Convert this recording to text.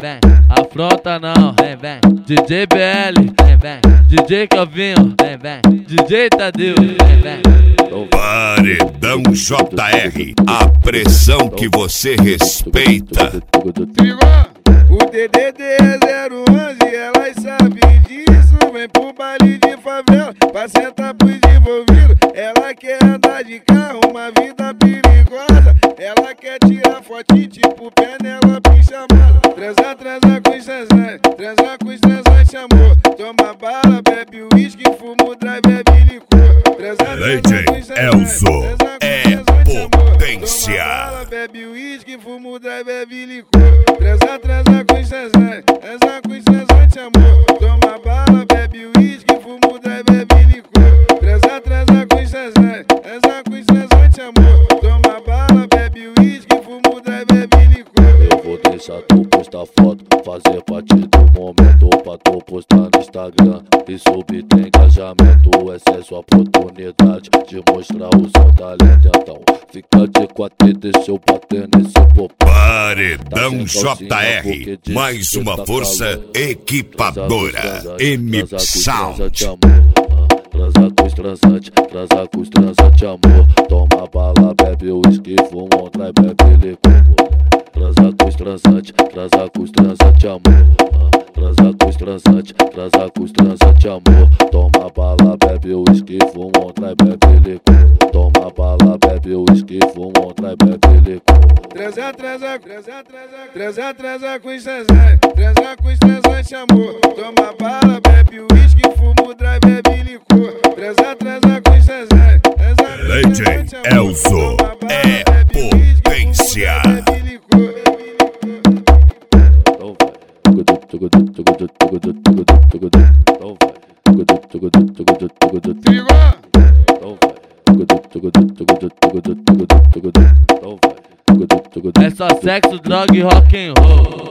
vem. Afronta não, vem, vem. DJ BL, vem, vem. DJ Calvinho, vem, vem. DJ Tadeu, vem, vem. Paredão JR, a pressão que você respeita. O DDD é 011, elas sabem disso. Vem pro baile de favela, pra sentar pros envolvidos. Ela quer andar de carro, uma vida perigosa. Ela quer tirar fotinho tipo Penélope chamada. Transar com os transantes, amor. Toma bala, bebe uísque, fumo, drive, bebe licor. DJ Elzo é potência. Toma bala, bebe uísque, fumo, drive, bebe licor. Transar com os transantes, amor. Toma bala, bebe uísque, fumo, drive, bebe licor. Transar com os transantes, amor. Toma bala, bebe uísque, fumo, drive, bebe licor. Eu vou deixar tu postar foto, fazer parte do momento pra tu postar no Instagram e subir tem engajamento. Essa é sua oportunidade de mostrar o seu talento. Então fica de quatro e deixa eu bater nesse popô. Paredão JR, mais uma força equipadora. M Sound. Transa com os transantes, amor. Toma bala, bebe uísque, fuma, trai, bebe licor. Transa com os transantes, amor. Transa com os transantes, amor. Toma bala, bebe uísque, fuma, trai, bebe licor. Toma bala, bebe uísque, fuma, trai, bebe licor. Transa com os transantes, amor. Toma bala, bebe uísque, fumo, drive, bebe licor. Transa com os transantes, DJ Elzo é potência. É só sexo, droga e rock and roll.